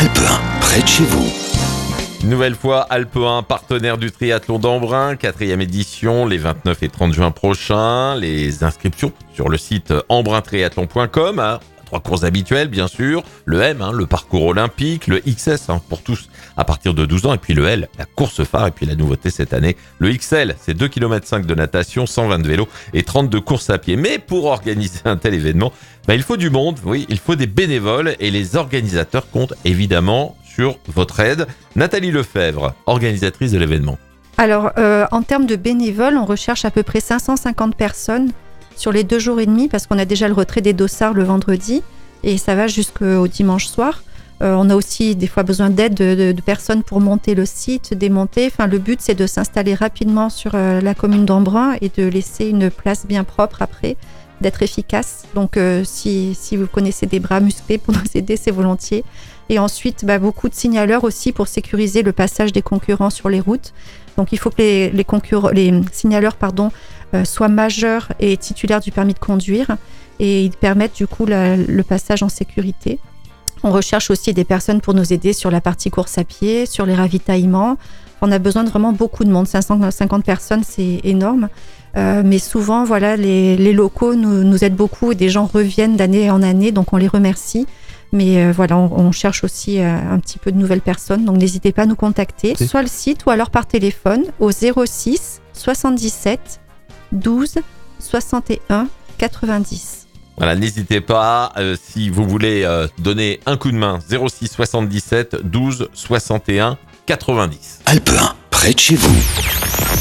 Alpe 1, près de chez vous. Une nouvelle fois, Alpe 1, partenaire du triathlon d'Embrun, 4e édition, les 29 et 30 juin prochains. Les inscriptions sur le site embruntriathlon.com. 3 courses habituelles, bien sûr. Le M, le parcours olympique. Le XS, pour tous à partir de 12 ans. Et puis le L, la course phare. Et puis la nouveauté cette année, le XL, c'est 2,5 km de natation, 120 de vélo et 32 courses à pied. Mais pour organiser un tel événement, il faut du monde, oui, il faut des bénévoles. Et les organisateurs comptent évidemment sur votre aide. Nathalie Lefebvre, organisatrice de l'événement. Alors, en termes de bénévoles, on recherche à peu près 550 personnes sur les 2 jours et demi, parce qu'on a déjà le retrait des dossards le vendredi, et ça va jusqu'au dimanche soir. On a aussi des fois besoin d'aide de personnes pour monter le site, démonter. Enfin, le but, c'est de s'installer rapidement sur la commune d'Embrun et de laisser une place bien propre après, d'être efficace. Donc, si vous connaissez des bras musclés pour nous aider, c'est volontiers. Et ensuite, beaucoup de signaleurs aussi pour sécuriser le passage des concurrents sur les routes. Donc, il faut que les signaleurs soient majeurs et titulaires du permis de conduire, et ils permettent du coup le passage en sécurité. On recherche aussi des personnes pour nous aider sur la partie course à pied, sur les ravitaillements. On a besoin de vraiment beaucoup de monde. 550 personnes, c'est énorme. Mais souvent, les locaux nous aident beaucoup et des gens reviennent d'année en année, donc on les remercie. Mais on cherche aussi un petit peu de nouvelles personnes, donc n'hésitez pas à nous contacter, soit le site ou alors par téléphone au 06 77 12 61 90. Voilà, n'hésitez pas, si vous voulez donner un coup de main, 06 77 12 61 90. Alpe 1, près de chez vous.